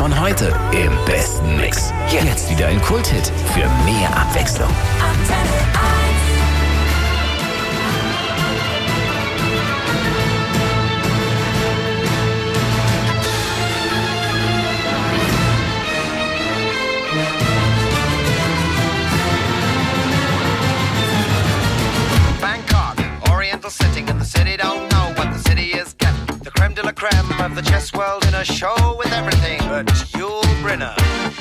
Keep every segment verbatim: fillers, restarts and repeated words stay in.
von heute im besten Mix. Jetzt wieder ein Kulthit für mehr Abwechslung. Antenne eins. Bangkok, Oriental sitting in the city, don't know what the city is getting. The creme de la creme of the chess world in a show with everything but Yul Brynner.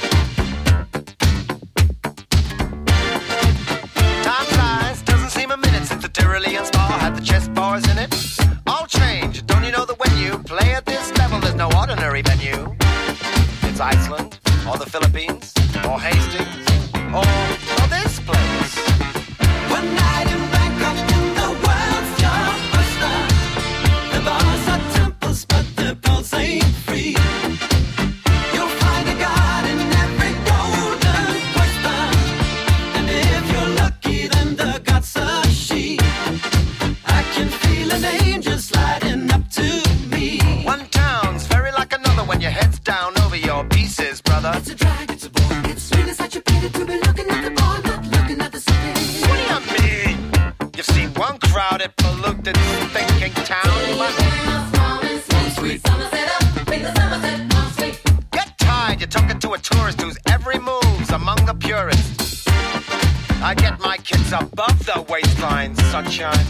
Time flies, doesn't seem a minute since the Tyrolean spa had the chess bars in it. All change, don't you know that when you play at this level, there's no ordinary venue? It's Iceland, or the Philippines, or Hastings, or, or this place. One night in Bangkok in the world's your oyster. The bars are temples, but the pulse ain't free. You'll find a god in every golden oyster. And if you're lucky, then the god's a she. I can feel an angel sliding up to me. One town's very like another when your head's down over your pieces, brother. It's a drag, it's a bore, it's really such a pity to be looking at the bar, not looking at the city. What do you mean? You've seen one crowded, polluted, thinking town. Get tired, you're talking to a tourist whose every move's among the purists. I get my kids above the waistline, sunshine.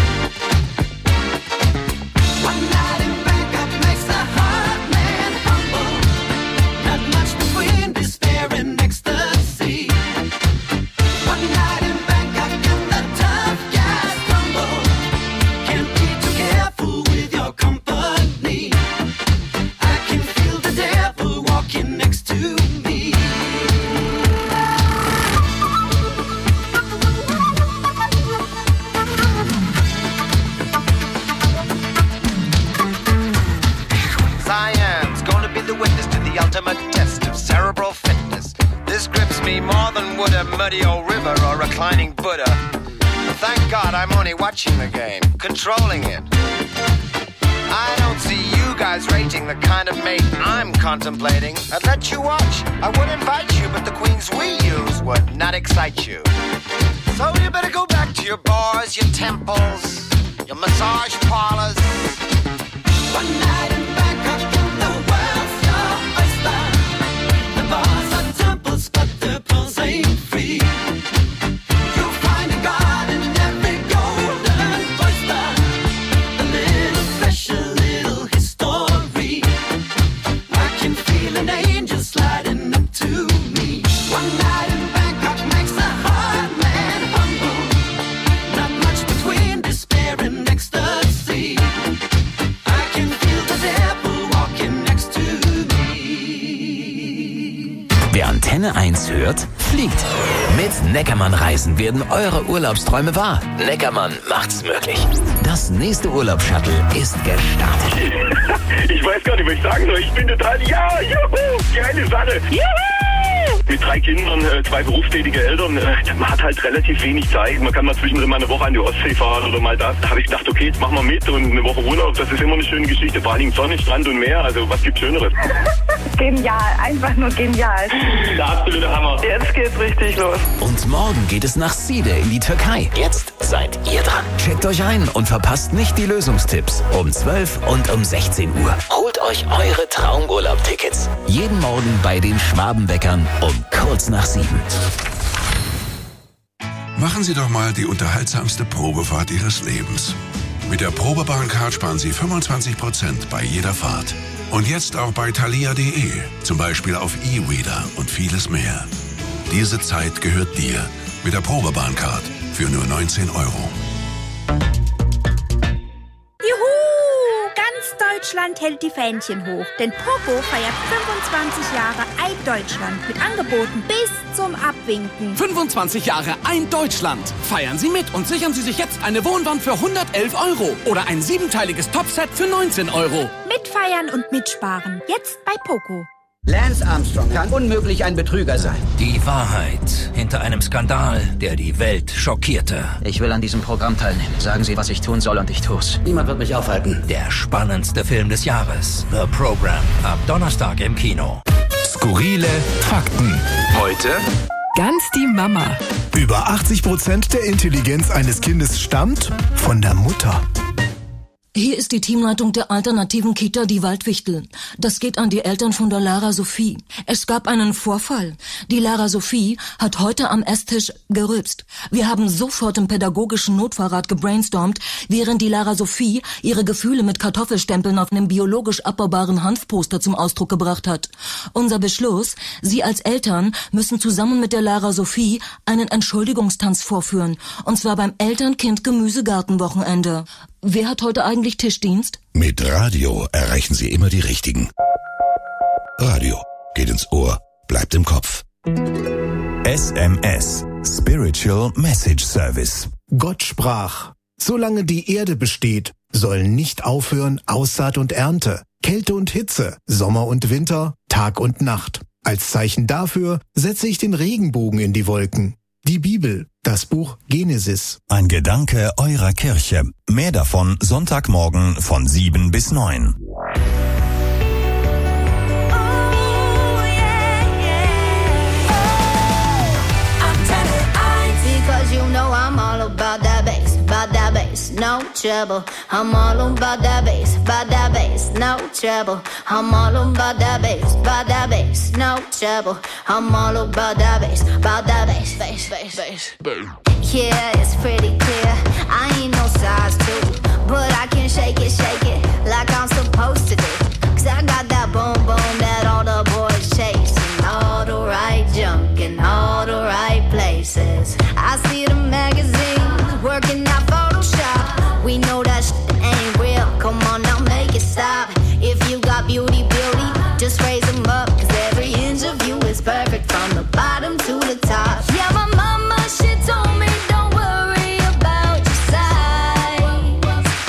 One night in Bangkok makes the heart man humble. Not much between despair and ecstasy. One night in Bangkok and the tough guys crumble. Can't be too careful with your company. I can feel the devil walking next to me. Cyan's gonna be the witness to the ultimate test of cerebral fitness. This grips me more than would a muddy old river or reclining Buddha. But thank God I'm only watching the game, controlling it. I don't see you guys rating the kind of mate I'm contemplating. I'd let you watch, I would invite you, but the queens we use would not excite you. So you better go back to your bars, your temples, your massage parlors. One night in Bangkok in the world's your oyster. The bars are temples, but the pulse ain't free. You'll find a god in every golden oyster. A little special, little history. I can feel an angel sliding up to me. One night in Bangkok makes the heart man humble. Not much between despair and ecstasy. I can feel the devil walking next to me. Wer Antenne eins hört, fliegt. Mit Neckermann Reisen werden eure Urlaubsträume wahr. Neckermann macht's möglich. Das nächste Urlaubsshuttle ist gestartet. Ich weiß gar nicht, was ich sagen soll. Ich bin total, ja, juhu, geile Sache. Juhu! Mit drei Kindern, äh, zwei berufstätige Eltern, äh, man hat halt relativ wenig Zeit. Man kann mal zwischendrin mal eine Woche an die Ostsee fahren oder mal das. Da habe ich gedacht, okay, jetzt machen wir mit und eine Woche Urlaub. Das ist immer eine schöne Geschichte. Vor allem Sonne, Strand und Meer. Also was gibt's Schöneres? Genial, einfach nur genial. Der absolute Hammer. Jetzt geht's richtig los. Und morgen geht es nach Side in die Türkei. Jetzt seid ihr dran. Checkt euch ein und verpasst nicht die Lösungstipps. Um zwölf und um sechzehn Uhr. Holt euch eure Traumurlaub-Tickets. Jeden Morgen bei den Schwabenbäckern um kurz nach sieben. Machen Sie doch mal die unterhaltsamste Probefahrt Ihres Lebens. Mit der Probebahncard sparen Sie fünfundzwanzig Prozent bei jeder Fahrt. Und jetzt auch bei thalia punkt de, zum Beispiel auf E-Reader und vieles mehr. Diese Zeit gehört dir mit der Probebahncard für nur neunzehn Euro. Juhu! Ganz Deutschland hält die Fähnchen hoch, denn Poco feiert fünfundzwanzig Jahre Ein Deutschland mit Angeboten bis zum Abwinken. fünfundzwanzig Jahre Ein Deutschland. Feiern Sie mit und sichern Sie sich jetzt eine Wohnwand für hundertelf Euro oder ein siebenteiliges Topset für neunzehn Euro. Mitfeiern und mitsparen. Jetzt bei Poco. Lance Armstrong kann unmöglich ein Betrüger sein. Die Wahrheit hinter einem Skandal, der die Welt schockierte. Ich will an diesem Programm teilnehmen. Sagen Sie, was ich tun soll und ich tu's. Niemand wird mich aufhalten. Der spannendste Film des Jahres. The Program. Ab Donnerstag im Kino. Skurrile Fakten. Heute ganz die Mama. Über achtzig Prozent der Intelligenz eines Kindes stammt von der Mutter. Hier ist die Teamleitung der alternativen Kita Die Waldwichtel. Das geht an die Eltern von der Lara Sophie. Es gab einen Vorfall. Die Lara Sophie hat heute am Esstisch gerülpst. Wir haben sofort im pädagogischen Notfallrat gebrainstormt, während die Lara Sophie ihre Gefühle mit Kartoffelstempeln auf einem biologisch abbaubaren Hanfposter zum Ausdruck gebracht hat. Unser Beschluss: Sie als Eltern müssen zusammen mit der Lara Sophie einen Entschuldigungstanz vorführen. Und zwar beim Eltern-Kind-Gemüsegarten-Wochenende. Wer hat heute eigentlich Tischdienst? Mit Radio erreichen Sie immer die Richtigen. Radio geht ins Ohr, bleibt im Kopf. S M S, Spiritual Message Service. Gott sprach: Solange die Erde besteht, sollen nicht aufhören Aussaat und Ernte, Kälte und Hitze, Sommer und Winter, Tag und Nacht. Als Zeichen dafür setze ich den Regenbogen in die Wolken. Die Bibel, das Buch Genesis. Ein Gedanke eurer Kirche. Mehr davon Sonntagmorgen von sieben bis neun. Because you know I'm all about that bass, about that bass, no trouble. I'm all about that bass, about that bass, no trouble. I'm all about that bass, about that bass, no trouble. I'm all about that bass, about that bass, bass, bass, bass. Yeah, it's pretty clear. I ain't no size two, but I can shake it, shake it like I'm supposed to do. Cause I got that boom boom that all the boys chase, and all the right junk in all the right places. I see the magazines working out Photoshop. We know that shit ain't real. Come on now, make it stop. If you got beauty, beauty, just raise them up. Cause every inch of you is perfect from the bottom to the top. Yeah, my mama, she told me don't worry about your size.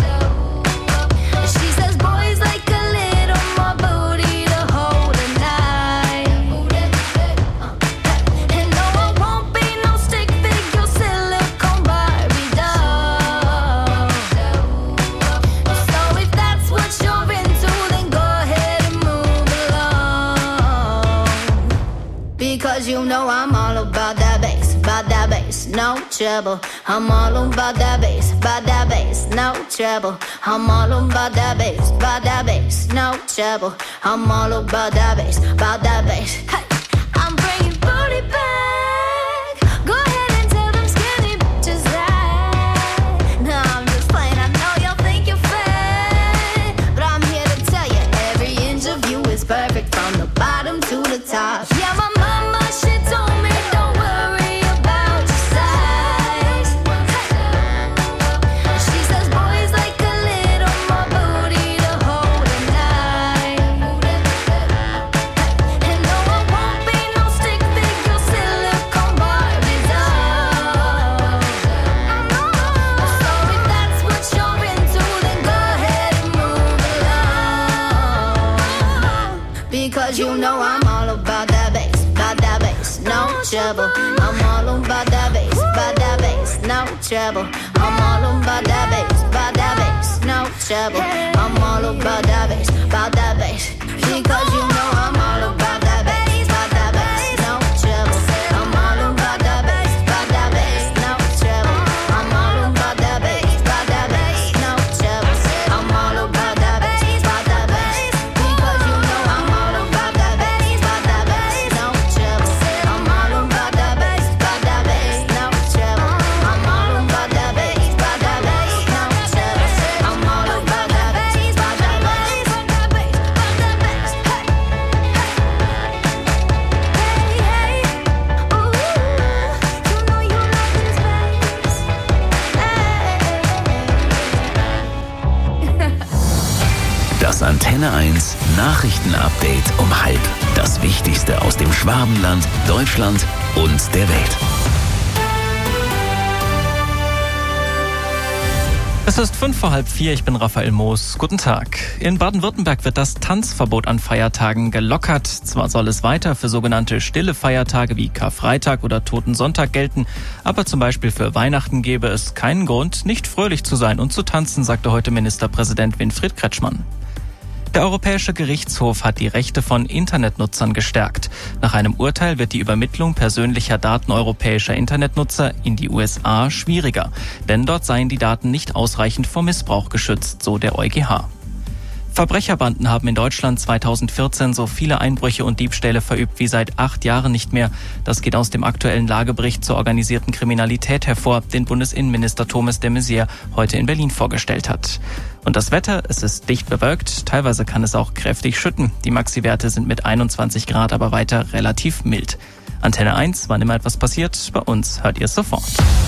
She says boys like a little more booty to hold a knife. And no, I won't be no stick figure silicone Barbie doll. So if that's what you're into, then go ahead and move along. Because you know I'm all about that bass, about that bass, no trouble. I'm all about that bass, about that bass, no trouble. I'm all about that bass, about that bass, no trouble. I'm all about that bass, about that bass. Hey, I'm bringing booty back. Go ahead and tell them skinny bitches that. No, I'm just playing. I know y'all think you're fat, but I'm here to tell you every inch of you is perfect from the bottom to the top. Yeah, my mama, she told me don't worry about your size. She says boys like a little more booty to hold a knife. And no, I won't be no stick figure silicone Barbie doll. So if that's what you're into, then go ahead and move along. Because you know I'm all about that bass, about that bass, no trouble. I'm all about that bass, about that bass, no trouble. I'm all about that bass, about that bass, no trouble. I'm all about that bass, about that bass. Because you know I'm all about that bass, about that bass, no trouble. I'm all about that bass, about that bass, no trouble. I'm all about that bass, about that bass, no trouble. I'm all about that bass, about that bass. Because you know I'm all about that bass, about that bass, no trouble. I'm all about that bass, about that bass, no trouble. I'm all about that bass, about that bass, no trouble. I'm all about that bass, about that bass, about that bass, about that bass. Hey, hey, ooh, you know you love this bass. Das Antenne eins Nachrichtenupdate um halb. Das Wichtigste aus dem Schwabenland, Deutschland und der Welt. Es ist fünf vor halb vier, ich bin Raphael Moos. Guten Tag. In Baden-Württemberg wird das Tanzverbot an Feiertagen gelockert. Zwar soll es weiter für sogenannte stille Feiertage wie Karfreitag oder Totensonntag gelten, aber zum Beispiel für Weihnachten gäbe es keinen Grund, nicht fröhlich zu sein und zu tanzen, sagte heute Ministerpräsident Winfried Kretschmann. Der Europäische Gerichtshof hat die Rechte von Internetnutzern gestärkt. Nach einem Urteil wird die Übermittlung persönlicher Daten europäischer Internetnutzer in die U S A schwieriger, denn dort seien die Daten nicht ausreichend vor Missbrauch geschützt, so der EuGH. Verbrecherbanden haben in Deutschland zweitausendvierzehn so viele Einbrüche und Diebstähle verübt wie seit acht Jahren nicht mehr. Das geht aus dem aktuellen Lagebericht zur organisierten Kriminalität hervor, den Bundesinnenminister Thomas de Maizière heute in Berlin vorgestellt hat. Und das Wetter, es ist dicht bewölkt, teilweise kann es auch kräftig schütten. Die Maxi-Werte sind mit einundzwanzig Grad aber weiter relativ mild. Antenne eins, wann immer etwas passiert, bei uns hört ihr es sofort.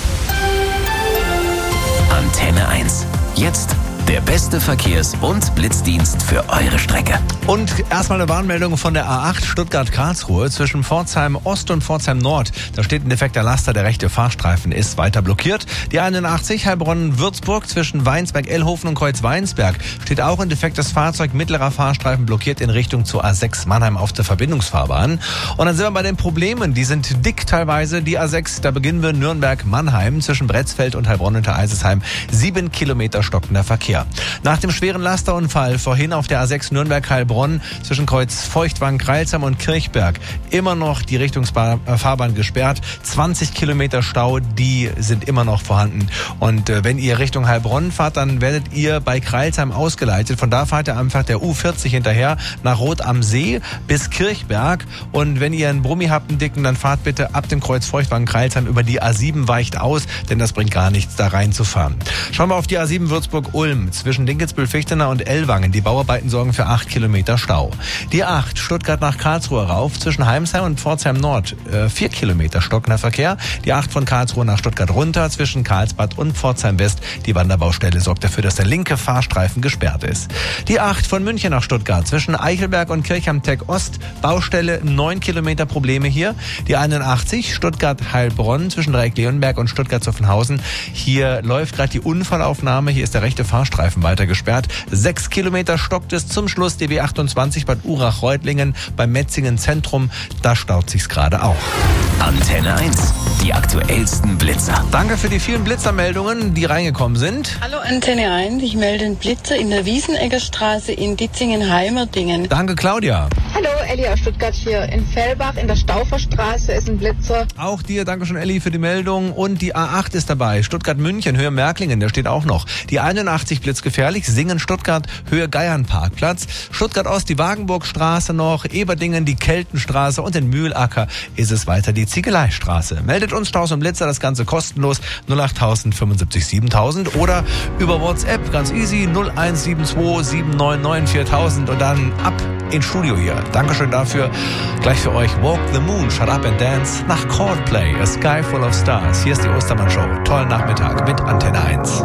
Antenne eins. Jetzt der beste Verkehrs- und Blitzdienst für eure Strecke. Und erstmal eine Warnmeldung von der A acht Stuttgart-Karlsruhe zwischen Pforzheim Ost und Pforzheim Nord. Da steht ein defekter Laster, der rechte Fahrstreifen ist weiter blockiert. Die einundachtzig Heilbronn-Würzburg zwischen Weinsberg-Ellhofen und Kreuz-Weinsberg steht auch ein defektes Fahrzeug, mittlerer Fahrstreifen blockiert in Richtung zur A sechs Mannheim auf der Verbindungsfahrbahn. Und dann sind wir bei den Problemen, die sind dick teilweise. Die A sechs, da beginnen wir Nürnberg-Mannheim zwischen Bretzfeld und Heilbronn unter Eisesheim. Sieben Kilometer stockender Verkehr. Nach dem schweren Lasterunfall vorhin auf der A sechs Nürnberg-Heilbronn zwischen Kreuz Feuchtwangen, Kreilsheim und Kirchberg immer noch die Richtungsfahrbahn gesperrt. zwanzig Kilometer Stau, die sind immer noch vorhanden. Und äh, wenn ihr Richtung Heilbronn fahrt, dann werdet ihr bei Kreilsheim ausgeleitet. Von da fahrt ihr einfach der U vierzig hinterher nach Rot am See bis Kirchberg. Und wenn ihr einen Brummi habt, einen dicken, dann fahrt bitte ab dem Kreuz Feuchtwangen, Kreilsheim über die A sieben, weicht aus, denn das bringt gar nichts, da reinzufahren. Schauen wir auf die A sieben Würzburg-Ulm. Zwischen Dinkelsbühl-Fichtenau und Ellwangen. Die Bauarbeiten sorgen für acht Kilometer Stau. Die acht Stuttgart nach Karlsruhe rauf. Zwischen Heimsheim und Pforzheim Nord. Äh, vier Kilometer stockender Verkehr. Die acht von Karlsruhe nach Stuttgart runter. Zwischen Karlsbad und Pforzheim West. Die Wanderbaustelle sorgt dafür, dass der linke Fahrstreifen gesperrt ist. Die acht von München nach Stuttgart. Zwischen Eichelberg und Kirchheim-Tech Ost. Baustelle, neun Kilometer Probleme hier. Die einundachtzig Stuttgart-Heilbronn. Zwischen Dreieck-Leonberg und Stuttgart-Zuffenhausen. Hier läuft gerade die Unfallaufnahme. Hier ist der rechte Fahrstreifen weiter gesperrt. Sechs Kilometer stockt es zum Schluss. D B achtundzwanzig Bad Urach-Reutlingen beim Metzingen Zentrum. Da staut sich's gerade auch. Antenne eins. Die aktuellsten Blitzer. Danke für die vielen Blitzermeldungen, die reingekommen sind. Hallo Antenne eins. Ich melde einen Blitzer in der Wiesenegger Straße in Ditzingen-Heimerdingen. Danke Claudia. Hallo Elli aus Stuttgart hier. In Fellbach in der Stauferstraße ist ein Blitzer. Auch dir, danke schön Elli für die Meldung. Und die A acht ist dabei. Stuttgart-München, Höhe Märklingen, der steht auch noch. Die einundachtzig blitzgefährlich. Singen Stuttgart, Höhe Geiernparkplatz. Stuttgart-Ost die Wagenburgstraße noch. Eberdingen die Keltenstraße. Und in Mühlacker ist es weiter die Ziegeleistraße. Meldet uns Staus und Blitzer, das Ganze kostenlos. null acht tausend fünfundsiebzig siebentausend oder über WhatsApp, ganz easy, null eins sieben zwei sieben neun neun viertausend und dann ab ins Studio hier. Dankeschön dafür. Gleich für euch Walk the Moon, Shut Up and Dance nach Coldplay, A Sky Full of Stars. Hier ist die Ostermann-Show. Tollen Nachmittag mit Antenne eins.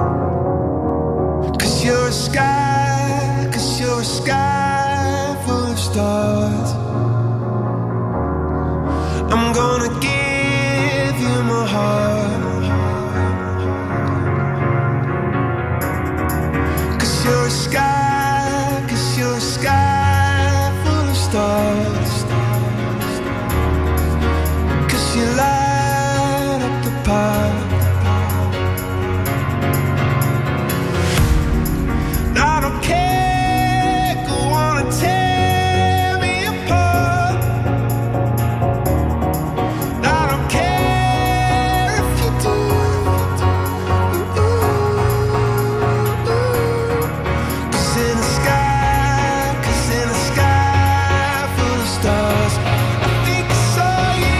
Cause you're a sky, cause you're a sky full of stars. I'm gonna give you my heart. Cause you're a sky, cause you're a sky full of stars. Cause you light up the path. I don't care, go on and tear me apart. I don't care if you do. Cause in the sky, cause in the sky full of stars, I think I saw you.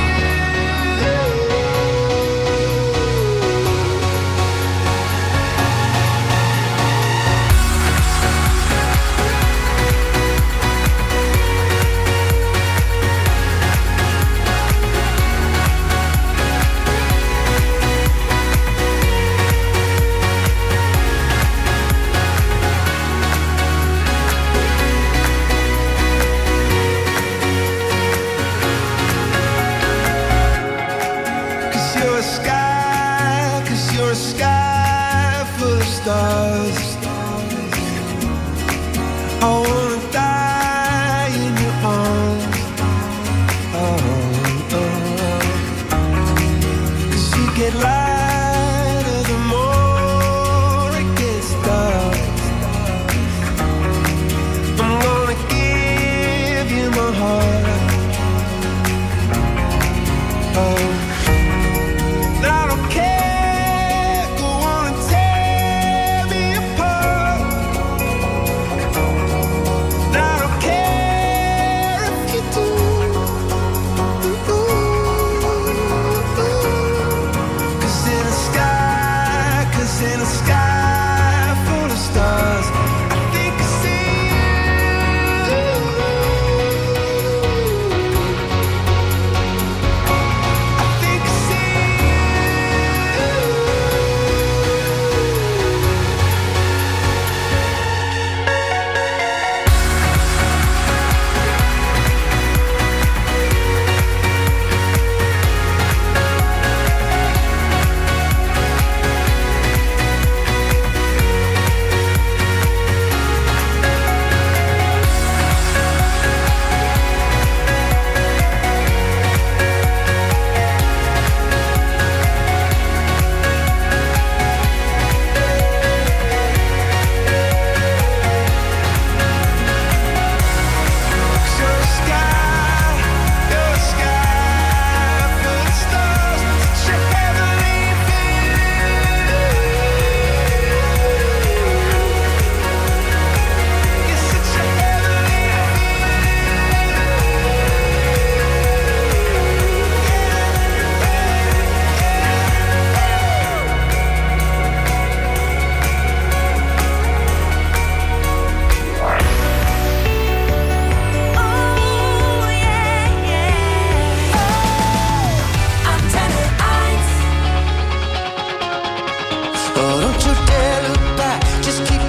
Cause you're a sky, cause you're a sky full of stars. I wanna die in your arms. Oh, oh. Cause you get lighter the more it gets dark. I'm gonna Oh, don't you dare look back, just keep